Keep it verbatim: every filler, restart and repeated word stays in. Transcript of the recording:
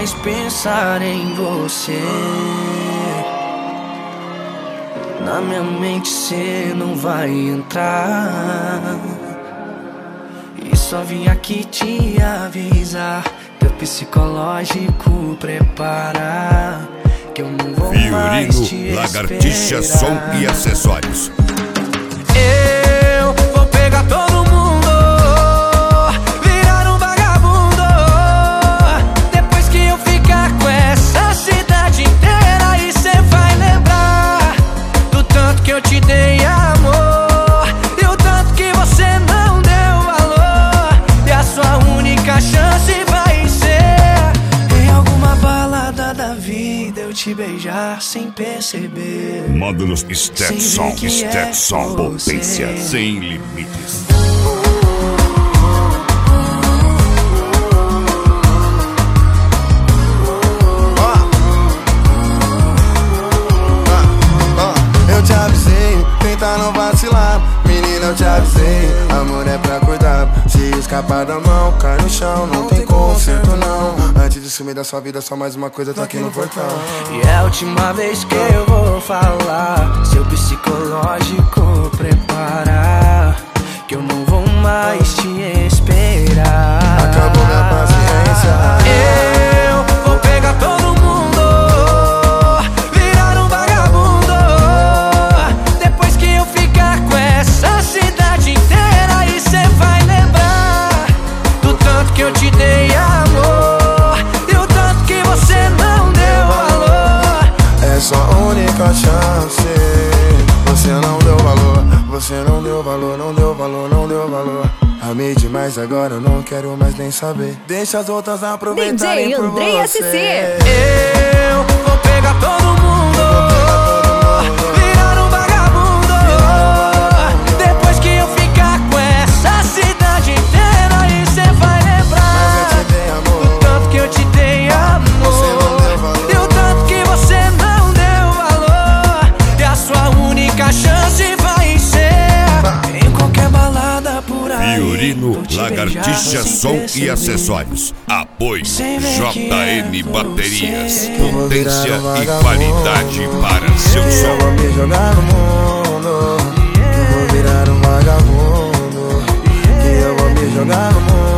mais pensar em você. Na minha mente cê não vai entrar. E só vim aqui te avisar, teu psicológico prepara, que eu não vou mais te Fiorino, Lagartixa, som e acessórios. Eu vou pegar todo mundo, virar um vagabundo. Depois que eu ficar com essa cidade inteira, e cê vai lembrar do tanto que eu te dei amor, e o tanto que você não deu valor. E a sua única chance vai ser em alguma balada da vida eu te beijar sem perceber. Módulos Stetson, Stetson, potência sem limites. Eu te avisei, tenta não vacilar. Menina, eu te avisei, amor é pra cuidar. Se escapar da mão, cai no chão, não tem conserto não. Antes de sumir da sua vida, só mais uma coisa tá aqui no portão. E é a última vez que eu vou falar, seu psicológico prepara, que eu não vou mais te esperar. Acabou minha paciência. Eu vou pegar todo mundo, virar um vagabundo. Depois que eu ficar com essa cidade inteira, e cê vai lembrar do tanto que eu te dei amor, e o tanto que você não deu valor. É sua única chance. Você não deu valor, você não deu valor, não deu valor, não deu valor. Amei demais, agora eu não quero mais nem saber. Deixa as outras aproveitarem D J por Andrei você. S C. Eu vou pegar todo mundo, virar um vagabundo. Depois que eu ficar com essa cidade inteira, e cê vai lembrar Mas eu te dei amor, do tanto que eu te dei amor, você não deu valor. e o tanto que você não deu valor. E a sua única chance vai ser em qualquer balada por aí. Fiorino, vou te Lagartixa, beijar sem som e perceber. acessórios. Apoio Sem ver J que é N Baterias. você. Potência Eu vou virar um e vagabundo. qualidade para seu Eu som. vou me jogar no mundo, que eu vou virar um vagabundo, que eu vou me jogar no mundo.